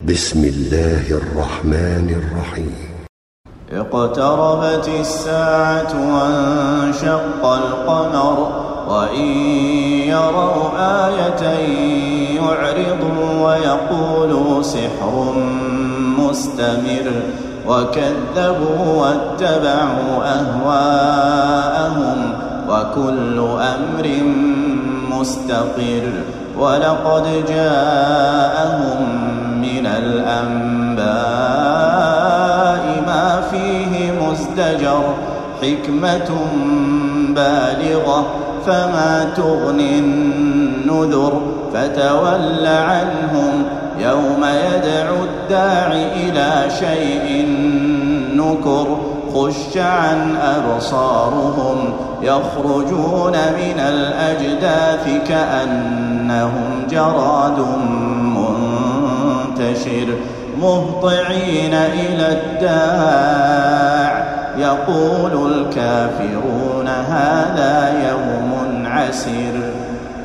بسم الله الرحمن الرحيم. اقتربت الساعة وانشق القمر وإن يروا آية يعرضوا ويقولوا سحر مستمر وكذبوا واتبعوا أهواءهم وكل أمر مستقر ولقد جاءهم من الأنباء ما فيه مزدجر حكمة بالغة فما تغني النذر فتول عنهم يوم يدعو الداع إلى شيء نكر خش عن أبصارهم يخرجون من الأجداث كأنهم جراد منتشر مهطعين إلى الداع يقول الكافرون هذا يوم عسير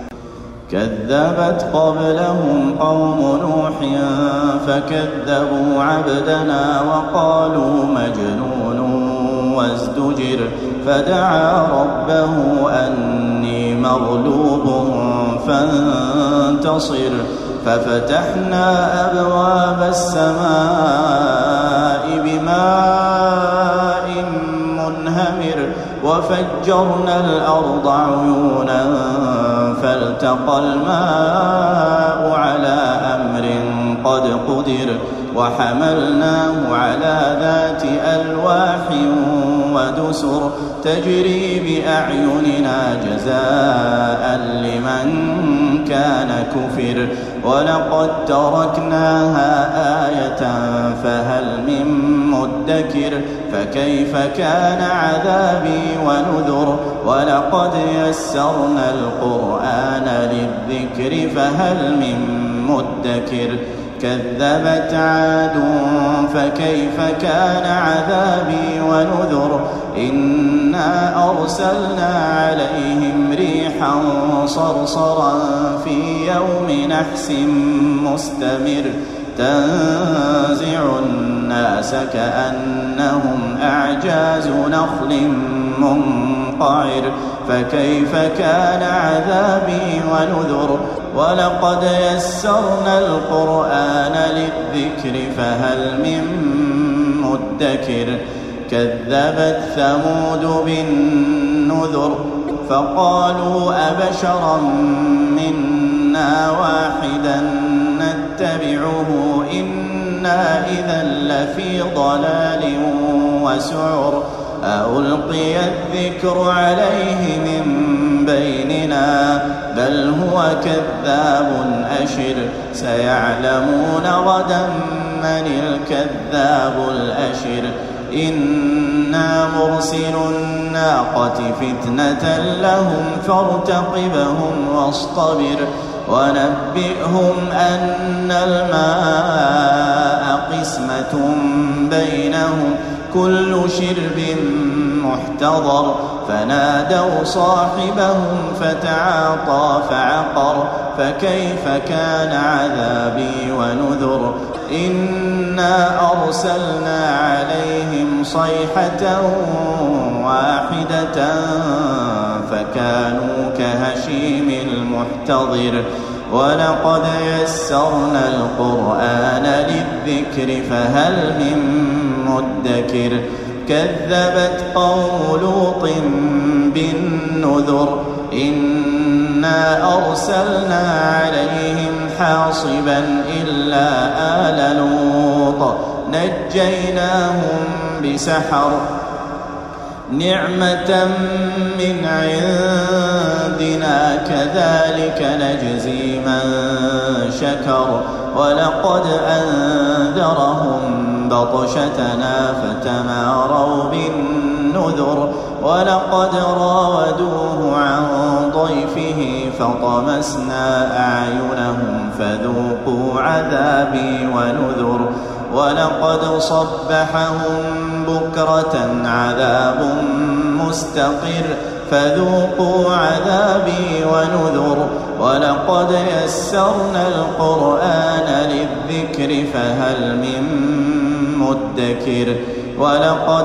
كذبت قبلهم قوم نوح فكذبوا عبدنا وقالوا مجنون وازدجر فدعا ربه أني مغلوب فانتصر ففتحنا أبواب السماء بماء منهمر وفجرنا الأرض عيونا فالتقى الماء على أمر قد قدر وحملناه على ذات ألواح ودسر تجري بأعيننا جزاء لمن كان كفر ولقد تركناها آية فهل من مدكر فكيف كان عذابي ونذر ولقد يسرنا القرآن للذكر فهل من مدكر كذبت عاد فكيف كان عذابي ونذر إنا أرسلنا عليهم ريحا صرصرا في يوم نحس مستمر تنزع الناس كأنهم أعجاز نخل منقعر فكيف كان عذابي ونذر ولقد يسرنا القرآن للذكر فهل من مدكر كذبت ثمود بالنذر فقالوا أبشرا منا واحدا نتبعه إنا إذا لفي ضلال وسعر ألقي الذكر عليه من بيننا بل هو كذاب أشر سيعلمون غدا من الكذاب الأشر إنا مرسل الناقة فتنة لهم فارتقبهم واصطبر ونبئهم أن الماء قسمة بينهم كل شرب محتضر فنادوا صاحبهم فتعاطى فعقر فكيف كان عذابي ونذر إنا أرسلنا عليهم صيحة واحدة فكانوا كهشيم المحتضر ولقد يسرنا القرآن للذكر فهل من مدكر كذبت قوم لوط بالنذر إنا أرسلنا عليهم حاصبا إلا آل لوط نجيناهم بسحر نعمة من عندنا كذلك نجزي من شكر ولقد أنذرهم بطشتنا فتماروا بالنذر ولقد راودوه عن ضيفه فطمسنا أعينهم فذوقوا عذابي ونذر ولقد صبحهم بكرة عذاب مستقر فذوقوا عذابي ونذر ولقد يسرنا القرآن للذكر فهل من مدكر ولقد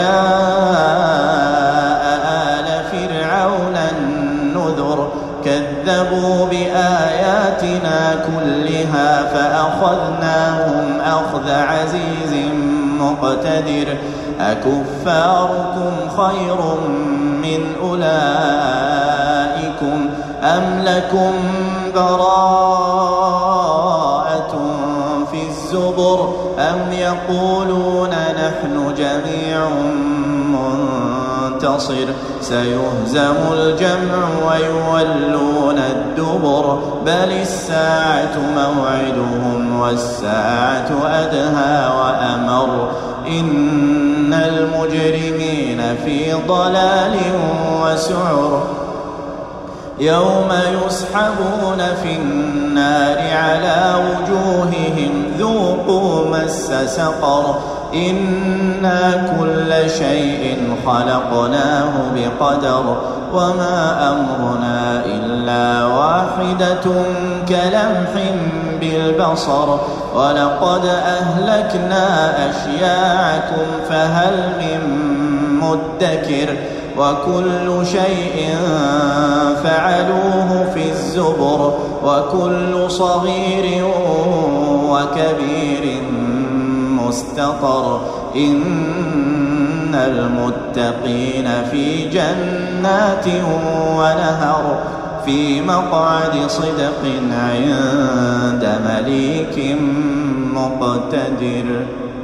جاء آل فرعون النذر كذبوا بآياتنا كلها فأخذناهم أخذ عزيز مقتدر أكفاركم خير من أولئكم أم لكم براءة في الزبر أم يقولون نحن جميع منتصر سيهزم الجمع ويولون الدبر بل الساعة موعدهم والساعة أدهى وأمر إن المجرمين في ضلال وسعر يوم يسحبون في النار على وجوههم ذوقوا مس سقر إنا كل شيء خلقناه بقدر وما أمرنا إلا واحدة كلمح بالبصر ولقد أهلكنا أشياعكم فهل من مدكر وكل شيء فعلوه في الزبر وكل صغير وكبير مستطر إن المتقين في جنات ونهر في مقعد صدق عند مليك مقتدر.